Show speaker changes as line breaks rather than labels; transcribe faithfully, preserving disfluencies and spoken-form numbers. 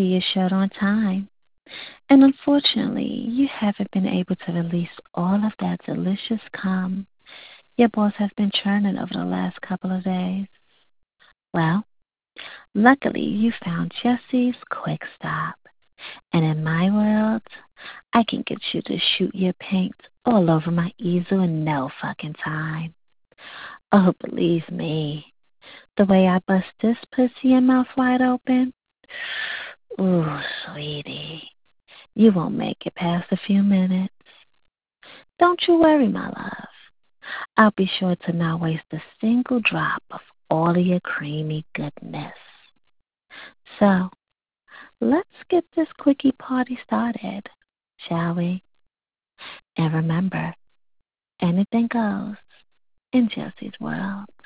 see is short on time. And unfortunately, you haven't been able to release all of that delicious cum your boss has been churning over the last couple of days. Well, luckily you found Jesse's Quick Stop. And in my world, I can get you to shoot your paint all over my easel in no fucking time. Oh, believe me, the way I bust this pussy and mouth wide open, ooh, sweetie, you won't make it past a few minutes. Don't you worry, my love. I'll be sure to not waste a single drop of all of your creamy goodness. So, let's get this quickie party started, shall we? And remember, anything goes in Jesse's world.